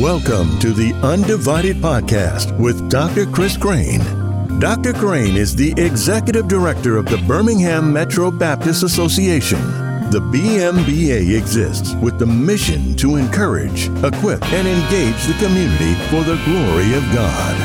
Welcome to the Undivided Podcast with Dr. Chris Crane. Dr. Crane is the Executive Director of the Birmingham Metro Baptist Association. The BMBA exists with the mission to encourage, equip, and engage the community for the glory of God.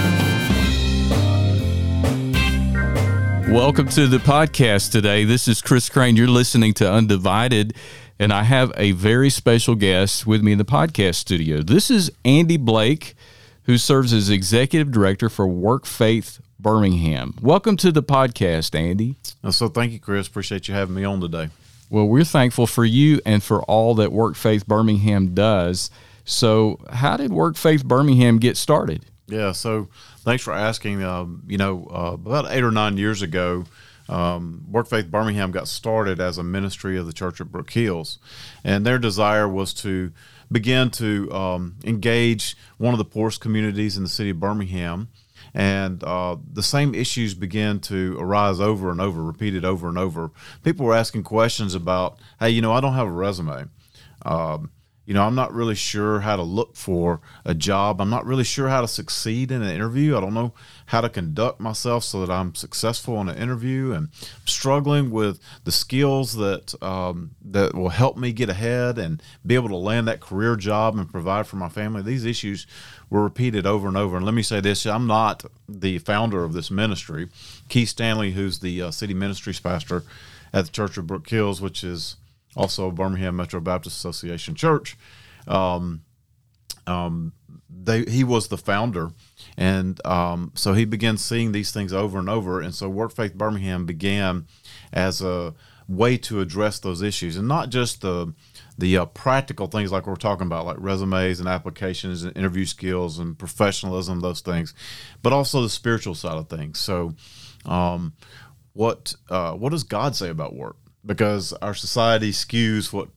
Welcome to the podcast today. This is Chris Crane. You're listening to Undivided, and I have a very special guest with me in the podcast studio. This is Andy Blake, who serves as Executive Director for WorkFaith Birmingham. Welcome to the podcast, Andy. So thank you, Chris. Appreciate you having me on today. Well, we're thankful for you and for all that WorkFaith Birmingham does. So how did WorkFaith Birmingham get started? Yeah, so thanks for asking. About 8 or 9 years ago, WorkFaith Birmingham got started as a ministry of the Church at Brook Hills, and their desire was to begin to engage one of the poorest communities in the city of Birmingham, and the same issues began to arise over and over, repeated over and over. People were asking questions about, hey, I don't have a resume. I'm not really sure how to look for a job. I'm not really sure how to succeed in an interview. I don't know how to conduct myself so that I'm successful in an interview, and I'm struggling with the skills that that will help me get ahead and be able to land that career job and provide for my family. These issues were repeated over and over. And let me say this, I'm not the founder of this ministry. Keith Stanley, who's the city ministries pastor at the Church of Brook Hills, which is also Birmingham Metro Baptist Association Church. He was the founder, and so he began seeing these things over and over. And so WorkFaith Birmingham began as a way to address those issues, and not just the practical things like we're talking about, like resumes and applications and interview skills and professionalism, those things, but also the spiritual side of things. So, what does God say about work? Because our society skews what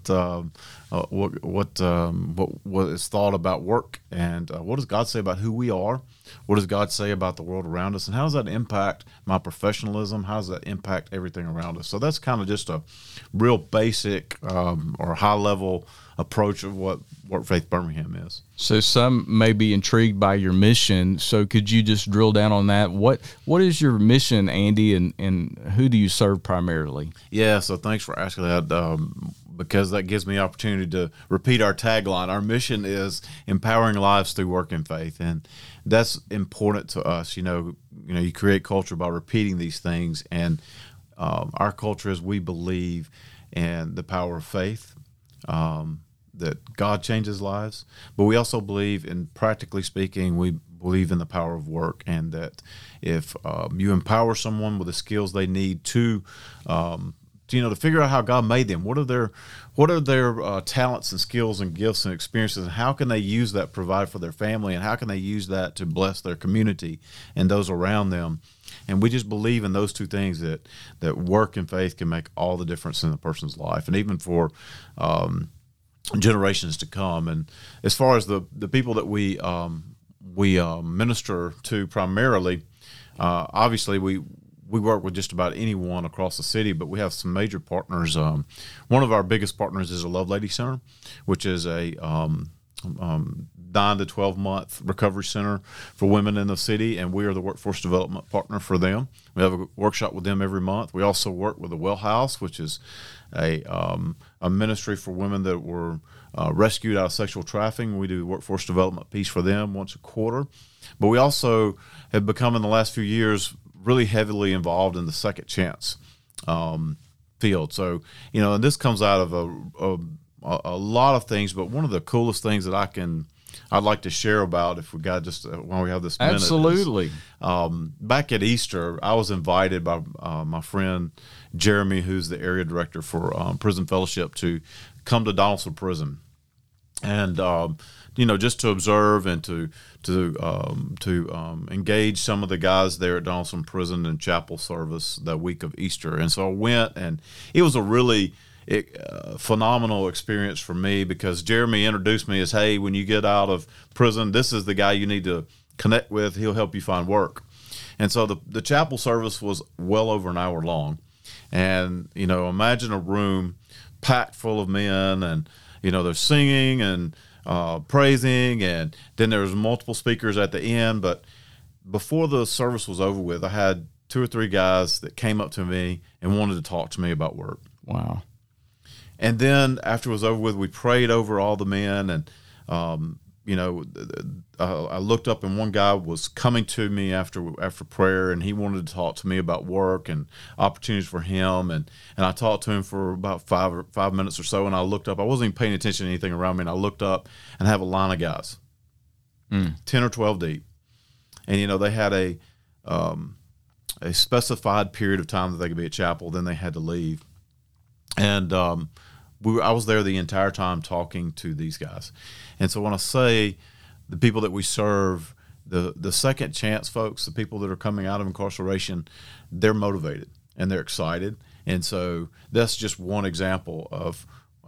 is thought about work, and what does God say about who we are? What does God say about the world around us, and how does that impact my professionalism? How does that impact everything around us? So that's kind of just a real basic or high level approach of what WorkFaith Birmingham is. So some may be intrigued by your mission. So could you just drill down on that? What is your mission, Andy, and who do you serve primarily? Yeah, so thanks for asking that, because that gives me the opportunity to repeat our tagline. Our mission is empowering lives through work and faith, and that's important to us. You create culture by repeating these things, and our culture is we believe in the power of faith, that God changes lives, but we also believe in, practically speaking, we believe in the power of work, and that if you empower someone with the skills they need to figure out how God made them, what are their talents and skills and gifts and experiences, and how can they use that to provide for their family, and how can they use that to bless their community and those around them. And we just believe in those two things, that work and faith can make all the difference in a person's life, and even for generations to come. And as far as the people that we minister to primarily, obviously we work with just about anyone across the city, but we have some major partners. One of our biggest partners is a Love Lady Center, which is a 9 to 12 month recovery center for women in the city, and we are the workforce development partner for them. We have a workshop with them every month. We also work with the Well House, which is a ministry for women that were rescued out of sexual trafficking. We do workforce development piece for them once a quarter. But we also have become, in the last few years, really heavily involved in the second chance field. So, and this comes out of a lot of things, but one of the coolest things that I'd like to share about, if we got just when we have this minute. Absolutely. Back at Easter, I was invited by my friend Jeremy, who's the area director for Prison Fellowship, to come to Donaldson Prison, and just to observe and to engage some of the guys there at Donaldson Prison in chapel service the week of Easter. And so I went, and it was a really phenomenal experience for me, because Jeremy introduced me as, hey, when you get out of prison, this is the guy you need to connect with. He'll help you find work. And so the chapel service was well over an hour long. And, imagine a room packed full of men, and, they're singing, and praising, and then there was multiple speakers at the end. But before the service was over with, I had 2 or 3 guys that came up to me and wanted to talk to me about work. Wow. And then after it was over with, we prayed over all the men, and I looked up, and one guy was coming to me after prayer, and he wanted to talk to me about work and opportunities for him. And I talked to him for about 5 minutes or so, and I looked up. I wasn't even paying attention to anything around me, and I looked up and I have a line of guys, 10 or 12 deep. And, they had a specified period of time that they could be at chapel, then they had to leave. And I was there the entire time talking to these guys. And so when I say the people that we serve, the second chance folks, the people that are coming out of incarceration, they're motivated and they're excited. And so that's just one example of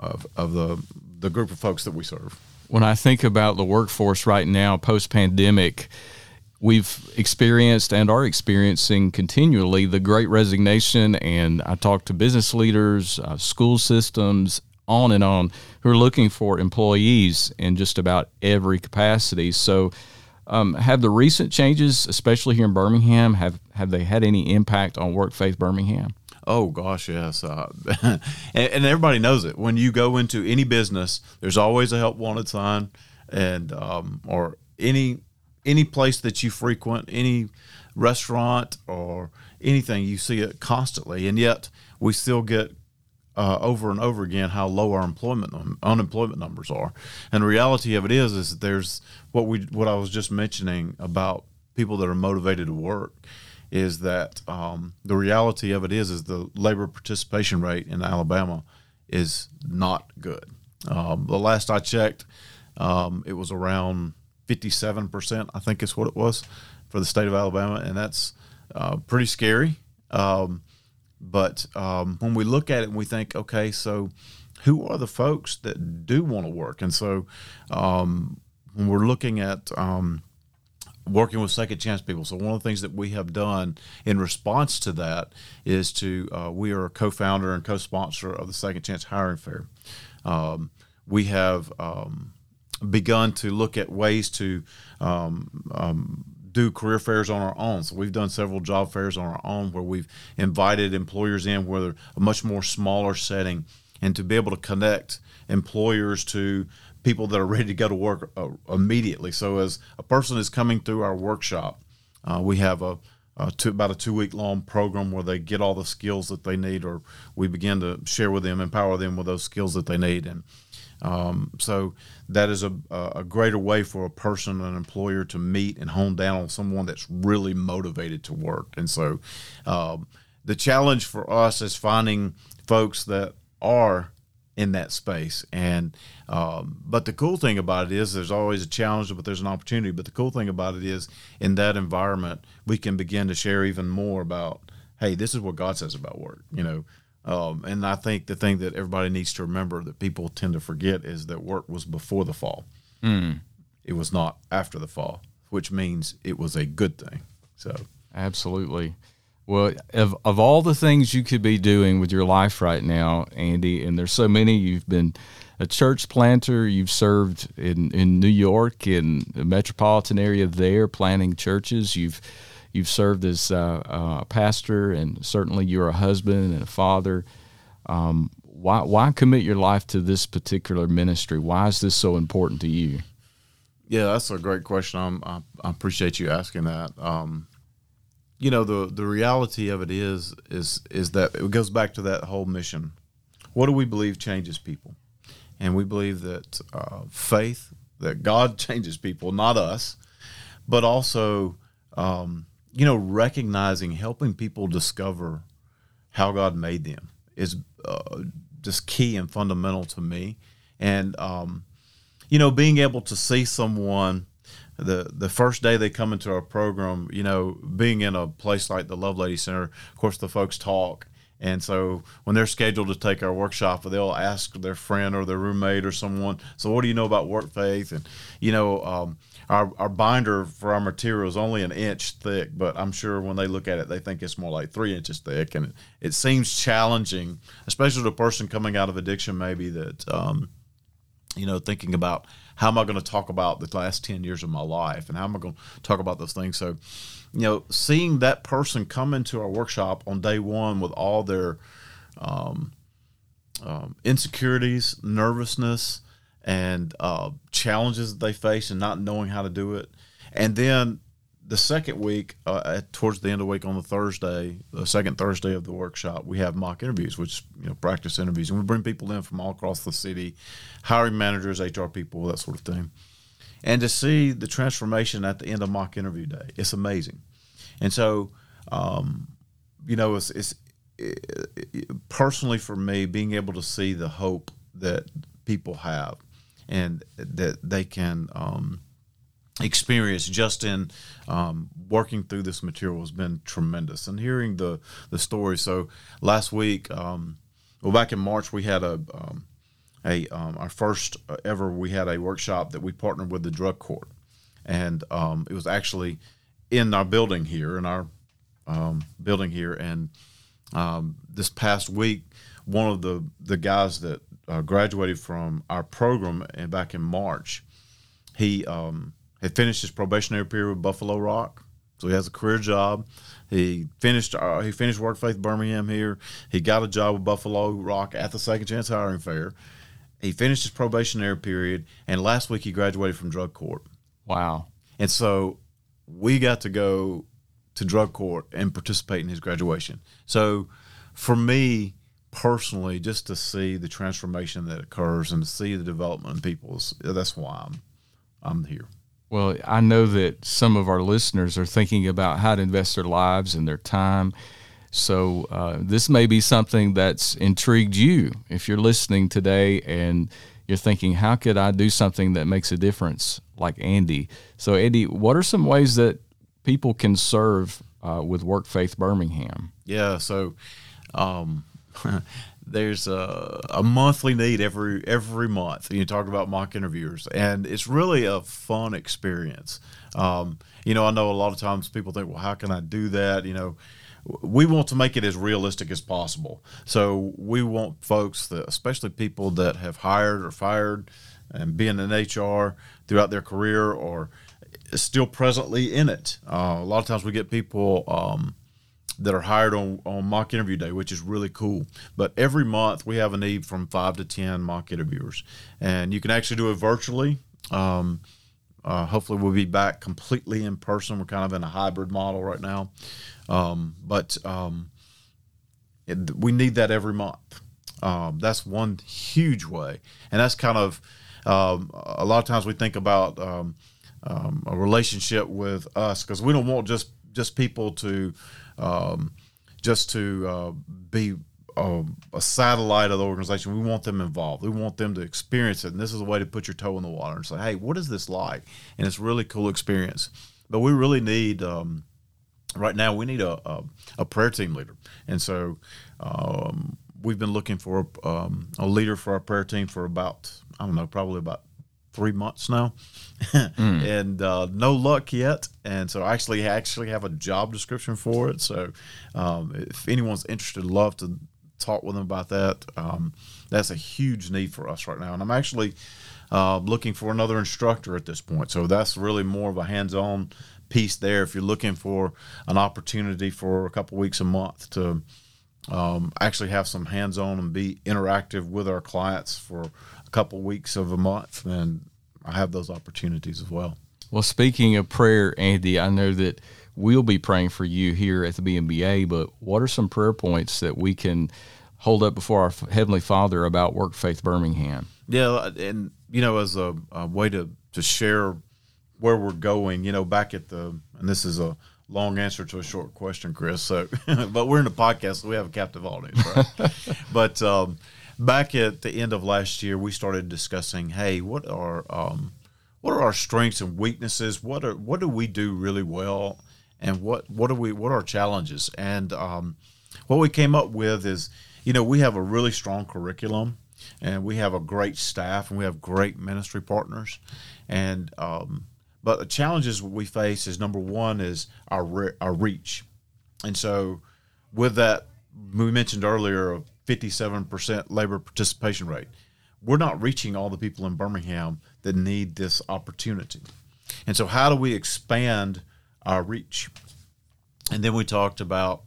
the group of folks that we serve. When I think about the workforce right now, post-pandemic, we've experienced and are experiencing continually the Great Resignation, and I talk to business leaders, school systems, on and on, who are looking for employees in just about every capacity. So have the recent changes, especially here in Birmingham, have they had any impact on WorkFaith Birmingham? Oh, gosh, yes. And everybody knows it. When you go into any business, there's always a help wanted sign, and or any place that you frequent, any restaurant or anything, you see it constantly. And yet we still get over and over again how low our unemployment numbers are. And the reality of it is that there's what I was just mentioning about people that are motivated to work, is that the reality of it is the labor participation rate in Alabama is not good. The last I checked, it was around 57%, I think is what it was for the state of Alabama, and that's pretty scary. But when we look at it and we think, okay, so who are the folks that do want to work? And so when we're looking at working with second chance people, so one of the things that we have done in response to that is we are a co-founder and co-sponsor of the Second Chance Hiring Fair. We have begun to look at ways to do career fairs on our own. So we've done several job fairs on our own where we've invited employers in, where they're a much more smaller setting, and to be able to connect employers to people that are ready to go to work immediately. So as a person is coming through our workshop, we have about a 2-week long program where they get all the skills that they need, or we begin to share with them, empower them with those skills that they need. And so that is a greater way for a person, an employer, to meet and hone down on someone that's really motivated to work. And so the challenge for us is finding folks that are in that space. And but the cool thing about it is there's always a challenge, but there's an opportunity. But the cool thing about it is in that environment, we can begin to share even more about, hey, this is what God says about work, and I think the thing that everybody needs to remember that people tend to forget is that work was before the fall. It was not after the fall, which means it was a good thing. So absolutely. Well, of all the things you could be doing with your life right now, Andy, and there's so many, you've been a church planter, you've served in New York, in the metropolitan area there, planting churches, You've served as a pastor, and certainly you're a husband and a father. Why commit your life to this particular ministry? Why is this so important to you? Yeah, that's a great question. I appreciate you asking that. The reality of it is that it goes back to that whole mission. What do we believe changes people? And we believe that faith, that God changes people, not us, but also recognizing, helping people discover how God made them is just key and fundamental to me. And, being able to see someone the first day they come into our program, being in a place like the Lovelady Center, of course, the folks talk. And so when they're scheduled to take our workshop, they'll ask their friend or their roommate or someone, so what do you know about WorkFaith? And, our binder for our material is only 1 inch thick, but I'm sure when they look at it, they think it's more like 3 inches thick. And it seems challenging, especially to a person coming out of addiction, maybe that, thinking about how am I going to talk about the last 10 years of my life, and how am I going to talk about those things? So, seeing that person come into our workshop on day one with all their insecurities, nervousness, and challenges that they face and not knowing how to do it. And then the second week, towards the end of the week on the second Thursday of the workshop, we have mock interviews, which, practice interviews. And we bring people in from all across the city, hiring managers, HR people, that sort of thing. And to see the transformation at the end of mock interview day, it's amazing. And so, it's personally for me, being able to see the hope that people have and that they can experience just in working through this material has been tremendous. And hearing the story. So last week, back in March, we had our first ever. We had a workshop that we partnered with the drug court, and it was actually in our building here, and this past week, one of the guys that graduated from our program back in March, he had finished his probationary period with Buffalo Rock, so he has a career job. He finished Work Faith Birmingham here. He got a job with Buffalo Rock at the Second Chance Hiring Fair. He finished his probationary period, and last week he graduated from drug court. Wow! And so we got to go to drug court and participate in his graduation. So for me personally, just to see the transformation that occurs and to see the development in people, that's why I'm here. Well, I know that some of our listeners are thinking about how to invest their lives and their time. So this may be something that's intrigued you if you're listening today and you're thinking, how could I do something that makes a difference like Andy? So, Andy, what are some ways that people can serve with Work Faith Birmingham? Yeah, so there's a monthly need every month. You talk about mock interviewers, and it's really a fun experience. I know a lot of times people think, well, how can I do that? We want to make it as realistic as possible. So we want folks, especially people that have hired or fired and been in HR throughout their career or still presently in it. A lot of times we get people that are hired on mock interview day, which is really cool. But every month we have a need from 5 to 10 mock interviewers. And you can actually do it virtually. Hopefully we'll be back completely in person. We're kind of in a hybrid model right now. But we need that every month. That's one huge way. And that's kind of a lot of times we think about a relationship with us, because we don't want just people to be a satellite of the organization. We want them involved. We want them to experience it. And this is a way to put your toe in the water and say, hey, what is this like? And it's a really cool experience. But we really need, right now, we need a prayer team leader. And so we've been looking for a leader for our prayer team for about, probably about 3 months now. And no luck yet. And so I actually have a job description for it. So if anyone's interested, I'd love to talk with them about that. That's a huge need for us right now. And I'm actually looking for another instructor at this point. So that's really more of a hands-on piece there. If you're looking for an opportunity for a couple weeks a month to actually have some hands-on and be interactive with our clients for a couple weeks of a month, then I have those opportunities as well. Well, speaking of prayer, Andy, I know that we'll be praying for you here at the BMBA, but what are some prayer points that we can hold up before our Heavenly Father about Work Faith Birmingham? Yeah, and, as a way to share where we're going, back at and this is a long answer to a short question, Chris, so, but we're in a podcast, so we have a captive audience, right? But back at the end of last year, we started discussing, hey, what are our strengths and weaknesses? What do we do really well, and what are our challenges? And what we came up with is, we have a really strong curriculum, and we have a great staff, and we have great ministry partners, and but the challenges we face is, number one is our reach, and so with that, we mentioned earlier a 57% labor participation rate. we're not reaching all the people in Birmingham that need this opportunity. And so how do we expand our reach? And then we talked about,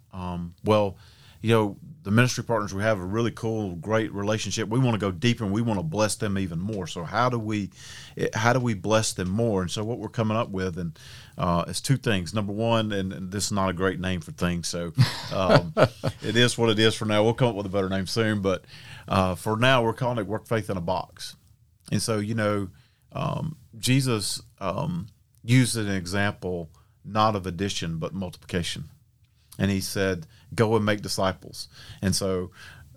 the ministry partners, we have a really cool, great relationship. We want to go deeper and we want to bless them even more. So how do we bless them more? And so what we're coming up with is two things. Number one, and this is not a great name for things, so it is what it is for now. We'll come up with a better name soon, but for now we're calling it Work Faith in a Box. And so, Jesus used an example not of addition but multiplication. And he said, go and make disciples. And so,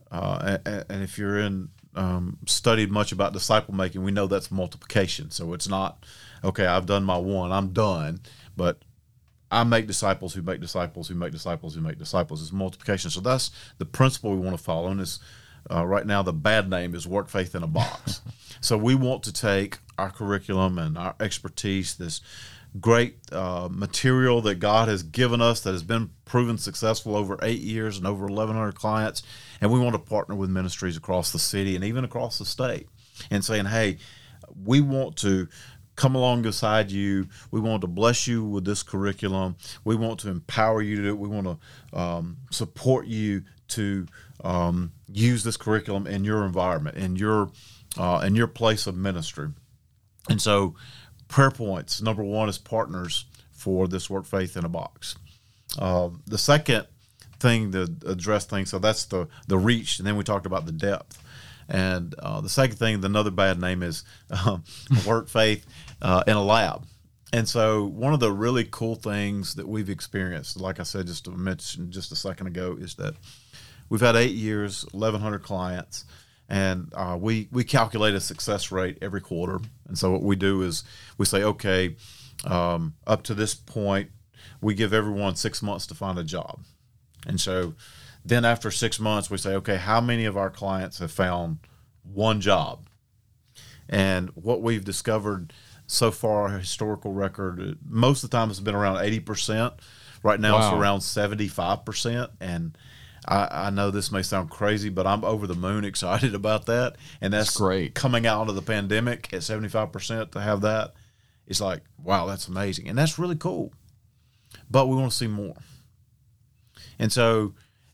and if you're studied much about disciple making, we know that's multiplication. So it's not, okay, I've done my one, I'm done. But I make disciples who make disciples who make disciples who make disciples. It's multiplication. So that's the principle we want to follow. And it's, right now, the bad name is Work Faith in a Box. So we want to take our curriculum and our expertise, this great material that God has given us that has been proven successful over 8 years and over 1,100 clients, and we want to partner with ministries across the city and even across the state and saying, hey, we want to come alongside you. We want to bless you with this curriculum. We want to empower you to do it. We want to support you to use this curriculum in your environment, in your place of ministry. And so prayer points, number one is partners for this Work Faith in a Box. The second thing to address things, so that's the reach, and then we talked about the depth. And the second thing, another bad name is Work Faith in a Lab. And so one of the really cool things that we've experienced, like I said just a second ago, is that we've had 8 years, 1,100 clients, and we calculate a success rate every quarter. And so what we do is we say, okay, up to this point, we give everyone 6 months to find a job. And so then after 6 months, we say, okay, how many of our clients have found one job? And what we've discovered so far, our historical record, most of the time it's been around 80%. Right now It's around 75%. And I know this may sound crazy, but I'm over the moon excited about that. And that's great. Coming out of the pandemic at 75% to have that, it's like, wow, that's amazing. And that's really cool. But we want to see more. And so,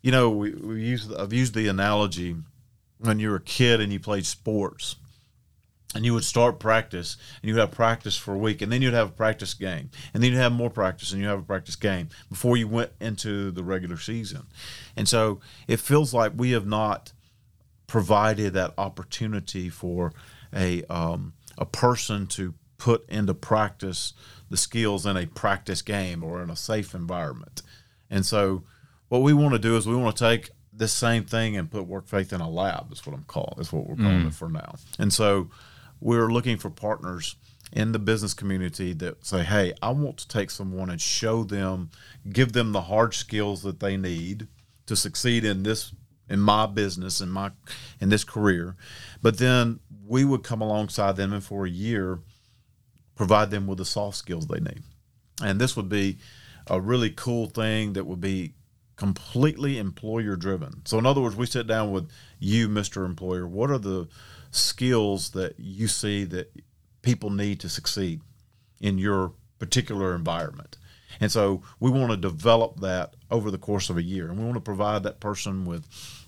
I've used the analogy when you were a kid and you played sports. And you would start practice, and you would have practice for a week, and then you'd have a practice game, and then you'd have more practice, and you have a practice game before you went into the regular season. And so it feels like we have not provided that opportunity for a person to put into practice the skills in a practice game or in a safe environment. And so what we want to do is we want to take this same thing and put Work Faith in a Lab. That's what we're calling it for now. And so we're looking for partners in the business community that say, hey, I want to take someone and show them, give them the hard skills that they need to succeed in my business, in this career. But then we would come alongside them and for a year provide them with the soft skills they need. And this would be a really cool thing that would be completely employer driven. So in other words, we sit down with you, Mr. Employer. What are the skills that you see that people need to succeed in your particular environment? And so we want to develop that over the course of a year. And we want to provide that person with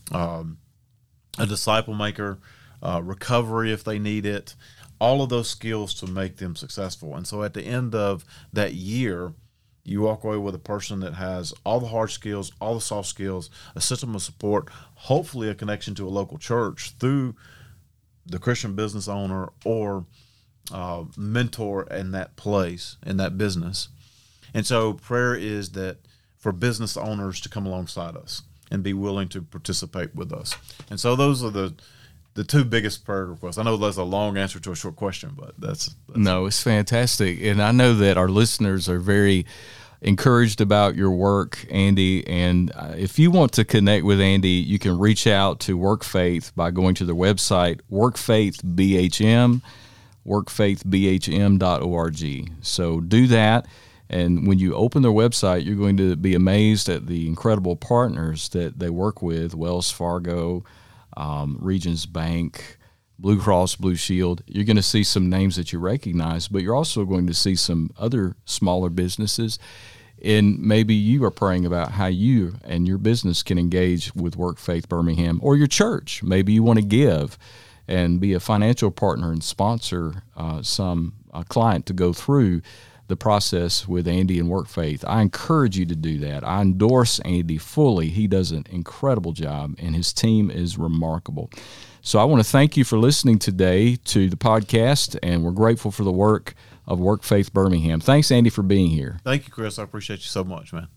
a disciple maker, recovery if they need it, all of those skills to make them successful. And so at the end of that year, you walk away with a person that has all the hard skills, all the soft skills, a system of support, hopefully a connection to a local church through the Christian business owner or mentor in that place, in that business. And so prayer is that for business owners to come alongside us and be willing to participate with us. And so those are the two biggest prayer requests. I know that's a long answer to a short question, but that's No, it's fantastic. And I know that our listeners are very encouraged about your work, Andy. And if you want to connect with Andy, you can reach out to Work Faith by going to their website, workfaithbhm.org. So do that. And when you open their website, you're going to be amazed at the incredible partners that they work with: Wells Fargo, Regions Bank, Blue Cross Blue Shield. You're going to see some names that you recognize, but you're also going to see some other smaller businesses. And maybe you are praying about how you and your business can engage with Work Faith Birmingham, or your church. Maybe you want to give and be a financial partner and sponsor some client to go through the process with Andy and Work Faith. I encourage you to do that. I endorse Andy fully. He does an incredible job, and his team is remarkable. So I want to thank you for listening today to the podcast, and we're grateful for the work of Work Faith Birmingham. Thanks, Andy, for being here. Thank you, Chris. I appreciate you so much, man.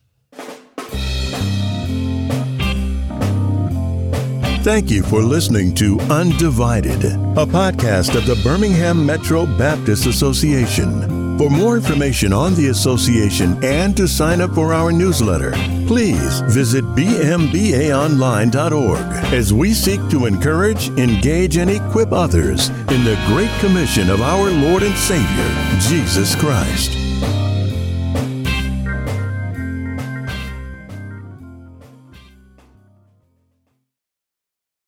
Thank you for listening to Undivided, a podcast of the Birmingham Metro Baptist Association. For more information on the association and to sign up for our newsletter, please visit bmbaonline.org as we seek to encourage, engage, and equip others in the great commission of our Lord and Savior, Jesus Christ.